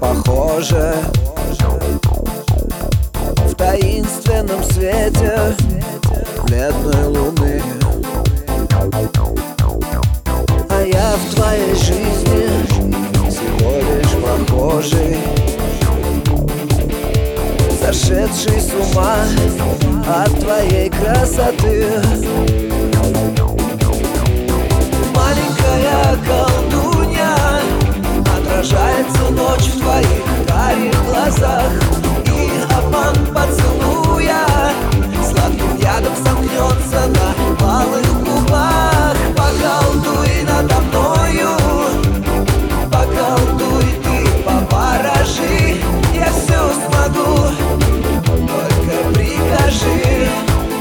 похоже в таинственном свете бледной луны. А я в твоей жизни всего лишь прохожий, сошедший с ума от твоей красоты. Маленькая колдунья, отражается ночь в твоих карих глазах, и обман поцелуя сладким ядом сомкнется на малых губах. Поколдуй надо мною, поколдуй ты, поворожи, я все смогу, только прикажи.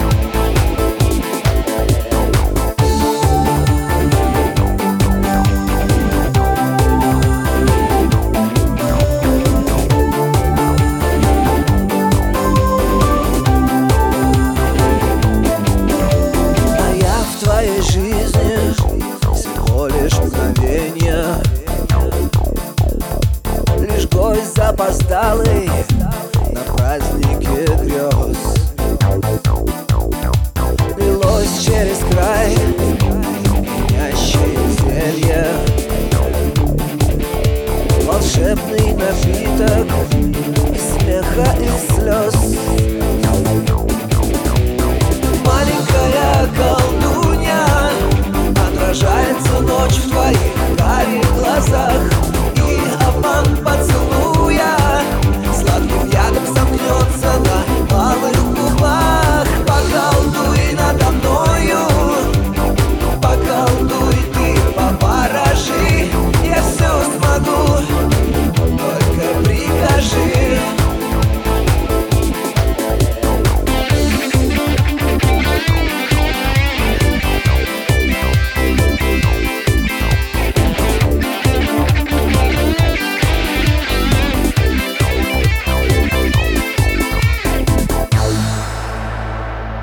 Жизни всего лишь мгновенье, лишь гость запоздалый на празднике грез. Лилось через край пьянящее зелье, волшебный напиток из смеха и слез. Маленькая колдунья, отражается ночь в твоих карих глазах, и обман поцелуя